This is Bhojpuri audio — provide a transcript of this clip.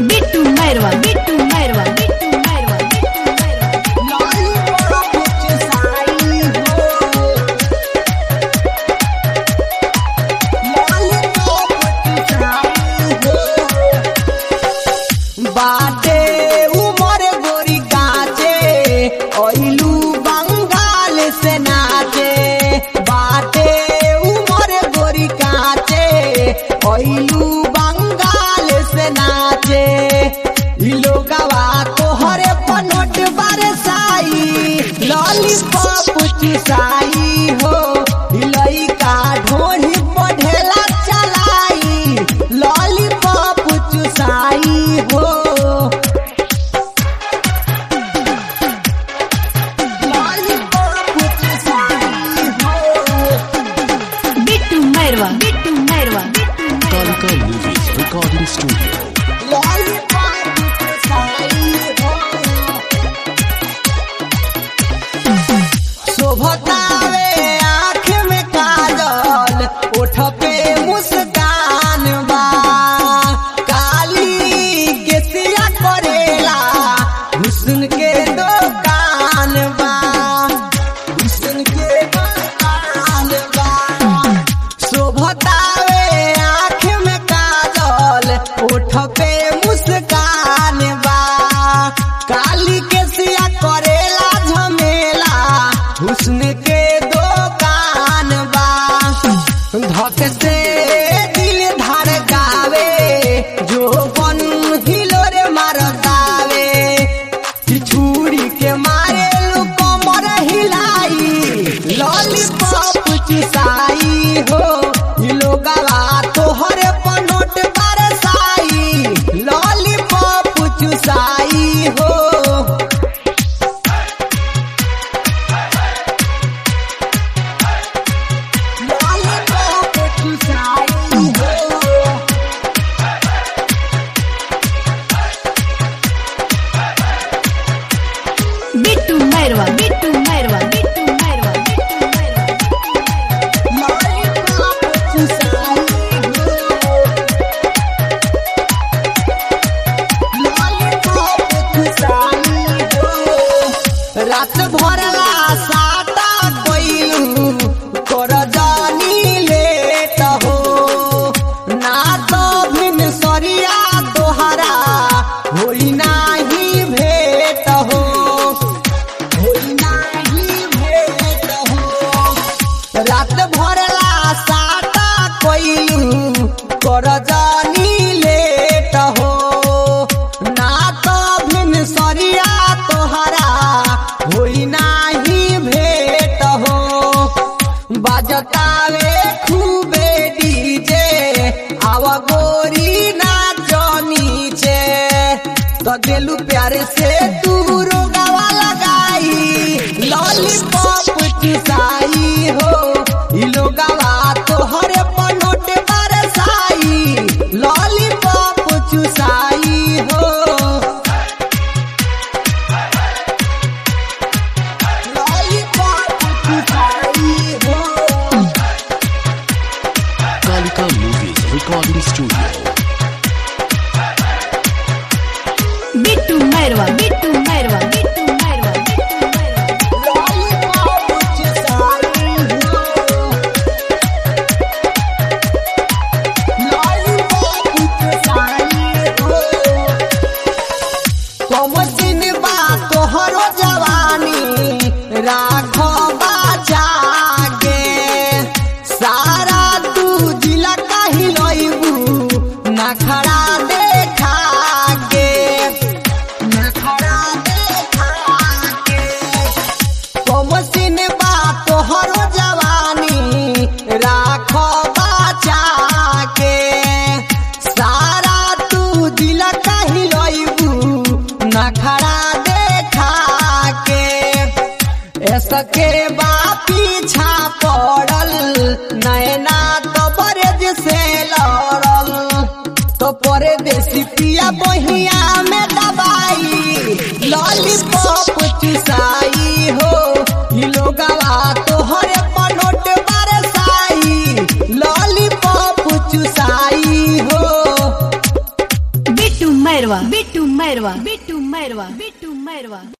बिट्टू मैरवा बिट्टू मैरवा बिट्टू मैरवा बाटे उमर गोरी काचे ओइलू बंगाल से नाचे बाटे उमर गोरी काचे ओइलू बंगाल से नाचे लोगवा तोहरे पनोट बरसाई लॉलीपॉप चुसाई हो लइका ढोली पढ़ेला चलाई लॉलीपॉप चुसाई हो Bittu Mairwa Bittu Mairwa Kalika Movies Recording Studio. शोभतावे आँख में काजल ओठ पे मुस्कान बा काली केसिया करेला हुस्न के दुकान बा हुस्न के दुकान बा शोभतावे आँख में काजल ओठ पे मुस्कान बा काली केसिया करेला झमेला हुस्न के दुकान बा धक से दिल धड़कावे जो बन हिलोरे मारतावे छुरी के मारे लो कमर हिलाई लॉलीपॉप चुसाई हो लोगवा तोहरे पनोट बरसाई लॉलीपॉप चुसाई हो बिट्टू मैरवा बिट्टू मैरवा बिट्टू मैरवा रात भरला साटा कोइलू कर जानी लेट हो ना तो भिन सरिया तोहरा होई नाही भेट हो होई नाही भेट हो रात भरला साटा कोइलू कर जानी लेट हो ना तो भिन सरिया तोहरा होई नाही भेट हो बाजतावे खूबे डीजे आवा गोरी नाच नीचे तो दिलू प्यारे से तू रोगावा लगाई लॉलीपॉप चुसाई हो लोगावा तोहरे पनोट बरसाई लॉलीपॉप चुसाई हो Kalika Movies Recording Studio. Bittu Mairwa Bittu Mairwa Bittu Mairwa कमसिन बा तोहरो जवानी राखो बाजा गे सारा तू जिला कही लइबू नखरा देखा गे नखरा देखा गे कमसिन बा तोहरो जवानी राखो बाजा के सारा तू जिला कही लइबू नखरा देखा के ऐसके बा पीछा पड़ल नैना तो बरेज से लड़ल तो परदेसी पिया बहिया में दबाई लॉलीपॉप चुसाई हो लोगवा तोहरे पनोट बरसाई लॉलीपॉप चुसाई हो बिट्टू मैरवा बिट्टू मैरवा बिट्टू मैरवा बिट्टू मैरवा।